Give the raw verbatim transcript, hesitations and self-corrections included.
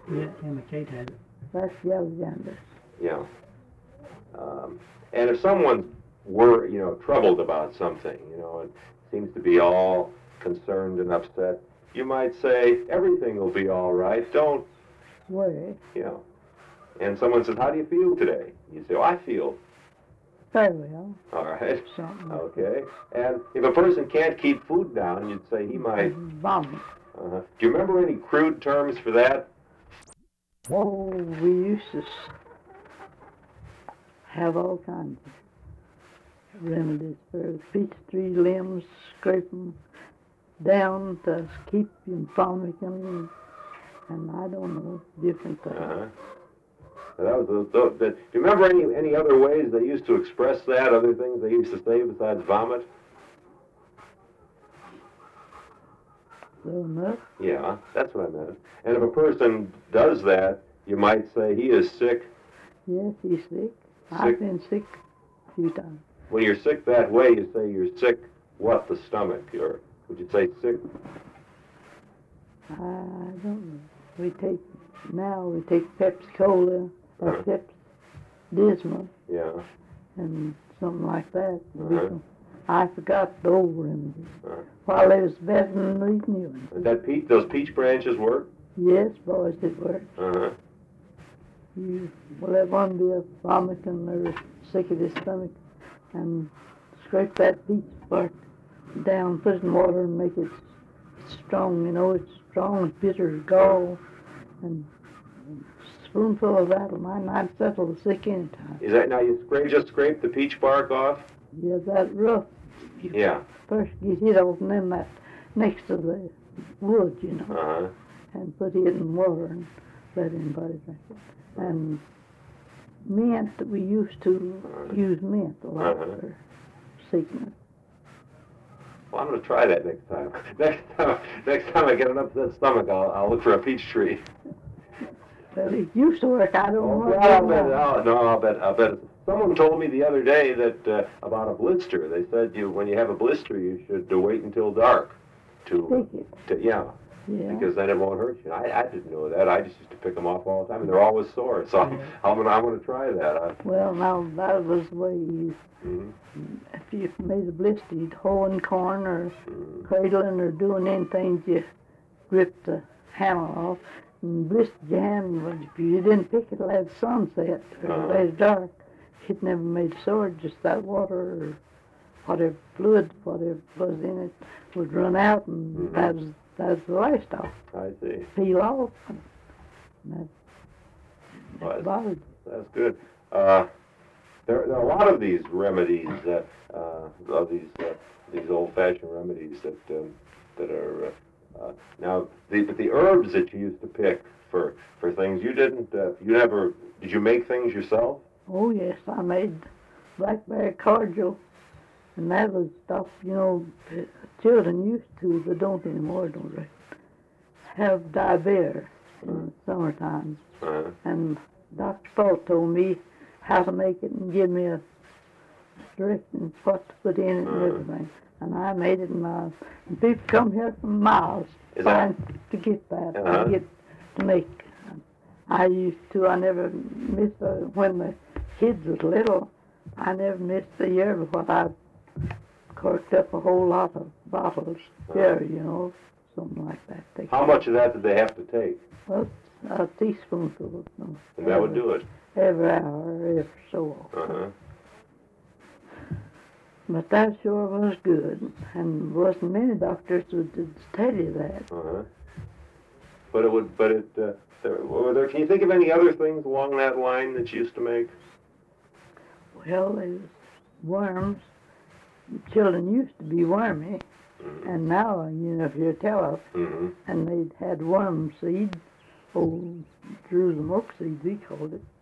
Yeah, Emma Kate had it. That's yellow jaundice. Yeah. Um, and if someone's were, you know, troubled about something, you know, and seems to be all concerned and upset, you might say, everything will be all right, don't Worry. you know. And someone says, how do you feel today? You say, oh, I feel. Very well. All right. Something. Okay. And if a person can't keep food down, you'd say he might. Vomit. Uh-huh. Do you remember any crude terms for that? Oh, we used to s- have all kinds of remedies for peach tree limbs, scrape them down to keep you from vomiting, and I don't know, different things. Uh-huh. That was the, the, the, do you remember any any other ways they used to express that? Other things they used to say besides vomit? So enough. Yeah, that's what I meant. And if a person does that, you might say he is sick. Yes, he's sick. Sick. I've been sick a few times. When you're sick that way, you say you're sick. What, the stomach? Or would you say sick? I don't know. We take now we take Pepsi Cola or Uh-huh. Pepsi Dismal Yeah. and something like that. Uh-huh. I forgot the old remedies. Uh-huh. While they was better than these new ones. Does that peach, those peach branches work? Yes, boys, it works. Uh-huh. You will let one be a vomiting or sick of his stomach and scrape that peach bark down, put it in water and make it strong, you know, it's strong and bitter as gall. And a spoonful of that will might not settle the sick any time. Is that now you scrape, just scrape the peach bark off? Yeah, that rough. You Yeah. first get it off and then that next to the wood, you know, Uh-huh. and put it in water and let anybody drink it. And mint, we used to use mint a lot Uh-huh. for sickness. Well, I'm going to try that next time. next time, next time I get an upset stomach, I'll, I'll look for a peach tree. But it used to work. I don't Oh, know. well, I'll bet. I'll, no, I'll bet. I'll bet. Someone told me the other day that uh, about a blister. They said you, when you have a blister, you should uh, wait until dark to, Take it. to yeah, Yeah. because then it won't hurt you. I, I didn't know that. I just used to pick them off all the time, and they're always sore. So I'm, I'm gonna, I'm gonna try that. I, Well, now that was the way you, mm-hmm, if you made a blister, you'd hoeing corn or mm-hmm. cradling or doing anything, you grip the handle off and blistered your hand. But if you didn't pick it till the sunset or Uh-huh. uh it dark, it never made sore. Just that water or whatever fluid, whatever was in it, would run out, and Mhm. that was that was the last off. I see. Peel off. And that, Well, that bothered That's good. Uh, there, there are a lot of these remedies that, uh, of these uh, these old-fashioned remedies that um, that are uh, uh, now. The, but the herbs that you used to pick for for things, you didn't. Uh, you never. Did you make things yourself? Oh, yes, I made blackberry cordial, and that was stuff, you know, p- children used to, but don't anymore, don't they? Have diarrhea in the summertime. Uh, And Doctor Paul told me how to make it and give me a directions what to put in it and Uh-huh. everything. And I made it, and, uh, and people come here from miles Is that- trying to get that, Uh-huh. to get to make. I used to, I never missed a, when the kids was little, I never missed a year before I corked up a whole lot of bottles here, you know, something like that. They how much of that did they have to take? Well, a teaspoonful of them. And that would do it. Every hour, every so often. Uh-huh. But that sure was good, and wasn't many doctors would tell you that. Uh-huh. But it would. But it. Uh, there, were there. Can you think of any other things along that line that you used to make? Well, there was worms. Children used to be wormy, Mm-hmm. and now, you know, if you tell us, Mm-hmm. and they'd had worm seed, old Jerusalem oak seeds, we called it,